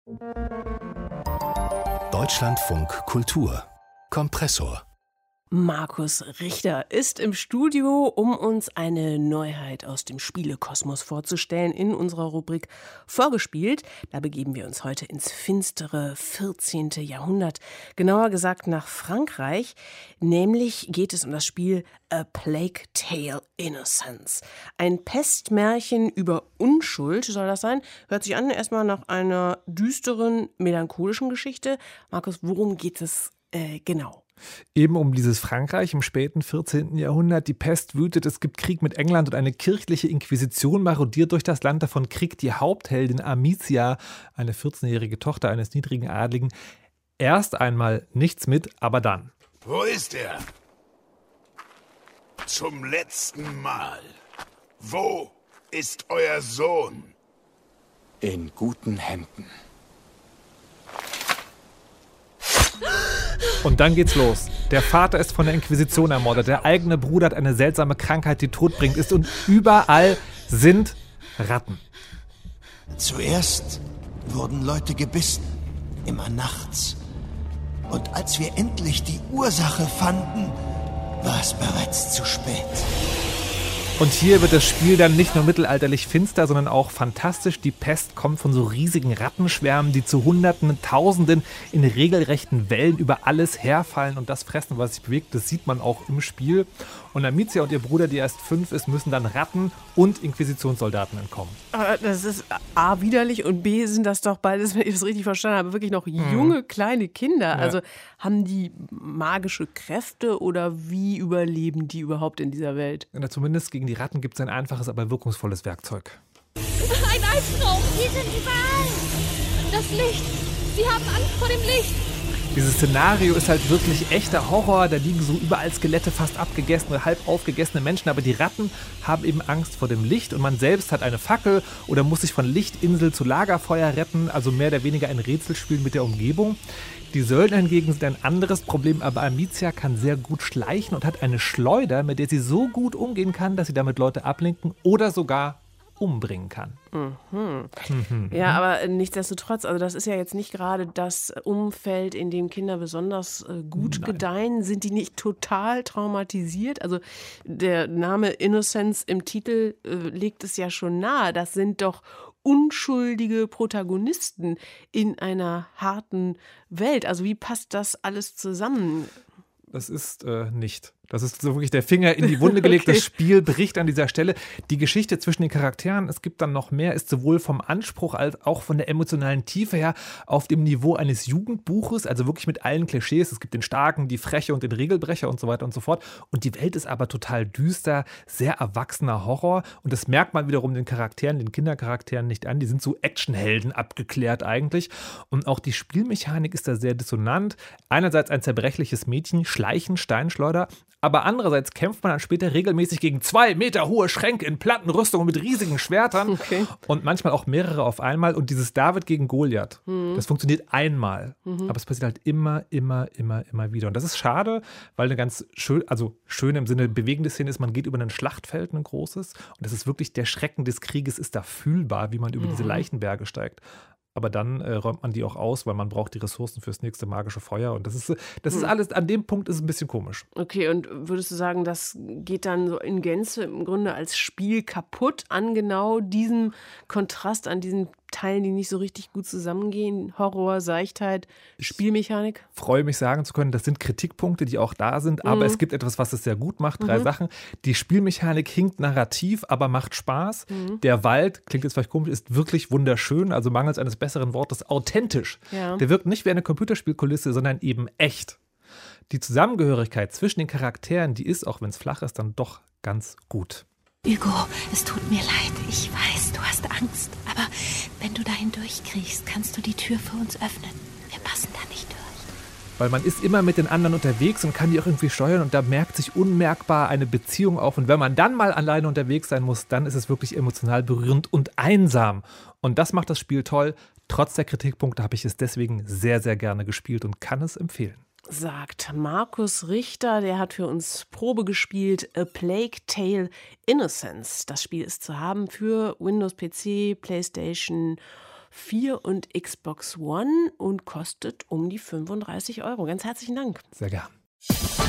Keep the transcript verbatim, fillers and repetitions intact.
Deutschlandfunk Kultur Kompressor. Markus Richter ist im Studio, um uns eine Neuheit aus dem Spielekosmos vorzustellen in unserer Rubrik Vorgespielt. Da begeben wir uns heute ins finstere vierzehnte Jahrhundert, genauer gesagt nach Frankreich. Nämlich geht es um das Spiel A Plague Tale Innocence. Ein Pestmärchen über Unschuld soll das sein. Hört sich an erstmal nach einer düsteren, melancholischen Geschichte. Markus, worum geht es äh, genau? Eben um dieses Frankreich im späten vierzehnten Jahrhundert. Die Pest wütet, es gibt Krieg mit England und eine kirchliche Inquisition marodiert durch das Land. Davon kriegt die Hauptheldin Amicia, eine vierzehnjährige Tochter eines niedrigen Adligen, erst einmal nichts mit, aber dann. Wo ist er? Zum letzten Mal. Wo ist euer Sohn? In guten Händen. Und dann geht's los. Der Vater ist von der Inquisition ermordet. Der eigene Bruder hat eine seltsame Krankheit, die Tod bringt ist. Und überall sind Ratten. Zuerst wurden Leute gebissen. Immer nachts. Und als wir endlich die Ursache fanden, war es bereits zu spät. Und hier wird das Spiel dann nicht nur mittelalterlich finster, sondern auch fantastisch. Die Pest kommt von so riesigen Rattenschwärmen, die zu Hunderten, Tausenden in regelrechten Wellen über alles herfallen und das fressen, was sich bewegt. Das sieht man auch im Spiel. Und Amicia und ihr Bruder, die erst fünf ist, müssen dann Ratten und Inquisitionssoldaten entkommen. Aber das ist A, widerlich und B, sind das doch beides, wenn ich das richtig verstanden habe, wirklich noch junge, hm. kleine Kinder. Ja. Also haben die magische Kräfte oder wie überleben die überhaupt in dieser Welt? Ja, zumindest gegen die Ratten gibt es ein einfaches, aber wirkungsvolles Werkzeug. Ein Albtraum! Sie sind überall! Das Licht! Sie haben Angst vor dem Licht! Dieses Szenario ist halt wirklich echter Horror. Da liegen so überall Skelette, fast abgegessene, halb aufgegessene Menschen. Aber die Ratten haben eben Angst vor dem Licht. Und man selbst hat eine Fackel oder muss sich von Lichtinsel zu Lagerfeuer retten. Also mehr oder weniger ein Rätselspiel mit der Umgebung. Die Söldner hingegen sind ein anderes Problem. Aber Amicia kann sehr gut schleichen und hat eine Schleuder, mit der sie so gut umgehen kann, dass sie damit Leute ablenken oder sogar umbringen kann. Mhm. Mhm. Ja, aber nichtsdestotrotz, also das ist ja jetzt nicht gerade das Umfeld, in dem Kinder besonders äh, gut Nein. gedeihen. Sind die nicht total traumatisiert? Also der Name Innocence im Titel äh, legt es ja schon nahe. Das sind doch unschuldige Protagonisten in einer harten Welt. Also wie passt das alles zusammen? Das ist äh, nicht. Das ist so wirklich der Finger in die Wunde gelegt. Okay. Das Spiel bricht an dieser Stelle. Die Geschichte zwischen den Charakteren, es gibt dann noch mehr, ist sowohl vom Anspruch als auch von der emotionalen Tiefe her auf dem Niveau eines Jugendbuches, also wirklich mit allen Klischees. Es gibt den Starken, die Freche und den Regelbrecher und so weiter und so fort. Und die Welt ist aber total düster, sehr erwachsener Horror. Und das merkt man wiederum den Charakteren, den Kindercharakteren nicht an. Die sind so Actionhelden abgeklärt eigentlich. Und auch die Spielmechanik ist da sehr dissonant. Einerseits ein zerbrechliches Mädchen, Schleichen, Steinschleuder. Aber andererseits kämpft man dann später regelmäßig gegen zwei Meter hohe Schränke in Plattenrüstungen mit riesigen Schwertern okay. und manchmal auch mehrere auf einmal. Und dieses David gegen Goliath, mhm. das funktioniert einmal. Mhm. Aber es passiert halt immer, immer, immer, immer wieder. Und das ist schade, weil eine ganz schön, also schön im Sinne bewegende Szene ist, man geht über ein Schlachtfeld, ein großes. Und das ist wirklich, der Schrecken des Krieges ist da fühlbar, wie man über mhm. diese Leichenberge steigt. Aber dann äh, räumt man die auch aus, weil man braucht die Ressourcen fürs nächste magische Feuer. Und das ist, das ist alles, an dem Punkt ist es ein bisschen komisch. Okay, und würdest du sagen, das geht dann so in Gänze im Grunde als Spiel kaputt an genau diesem Kontrast, an diesen Teilen, die nicht so richtig gut zusammengehen? Horror, Seichtheit, Spielmechanik? Ich freue mich sagen zu können, das sind Kritikpunkte, die auch da sind, aber mhm. es gibt etwas, was es sehr gut macht. Drei mhm. Sachen. Die Spielmechanik hinkt narrativ, aber macht Spaß. Mhm. Der Wald, klingt jetzt vielleicht komisch, ist wirklich wunderschön, also mangels eines besseren Wortes, authentisch. Ja. Der wirkt nicht wie eine Computerspielkulisse, sondern eben echt. Die Zusammengehörigkeit zwischen den Charakteren, die ist, auch wenn es flach ist, dann doch ganz gut. Hugo, es tut mir leid. Ich weiß, du hast Angst. Aber wenn du dahin durchkriegst, kannst du die Tür für uns öffnen. Wir passen da nicht durch. Weil man ist immer mit den anderen unterwegs und kann die auch irgendwie steuern und da merkt sich unmerkbar eine Beziehung auf. Und wenn man dann mal alleine unterwegs sein muss, dann ist es wirklich emotional berührend und einsam. Und das macht das Spiel toll. Trotz der Kritikpunkte habe ich es deswegen sehr, sehr gerne gespielt und kann es empfehlen. Sagt Markus Richter, der hat für uns Probe gespielt, A Plague Tale Innocence. Das Spiel ist zu haben für Windows P C, PlayStation vier und Xbox One und kostet um die fünfunddreißig Euro. Ganz herzlichen Dank. Sehr gern.